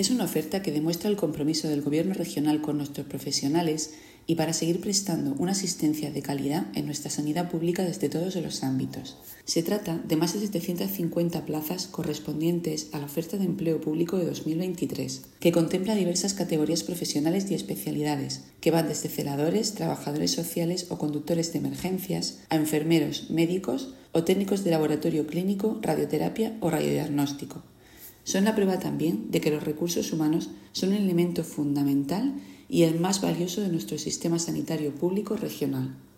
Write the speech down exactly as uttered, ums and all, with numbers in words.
Es una oferta que demuestra el compromiso del Gobierno regional con nuestros profesionales y para seguir prestando una asistencia de calidad en nuestra sanidad pública desde todos los ámbitos. Se trata de más de setecientas cincuenta plazas correspondientes a la oferta de empleo público de dos mil veintitrés, que contempla diversas categorías profesionales y especialidades, que van desde celadores, trabajadores sociales o conductores de emergencias, a enfermeros, médicos o técnicos de laboratorio clínico, radioterapia o radiodiagnóstico. Son la prueba también de que los recursos humanos son un elemento fundamental y el más valioso de nuestro sistema sanitario público regional.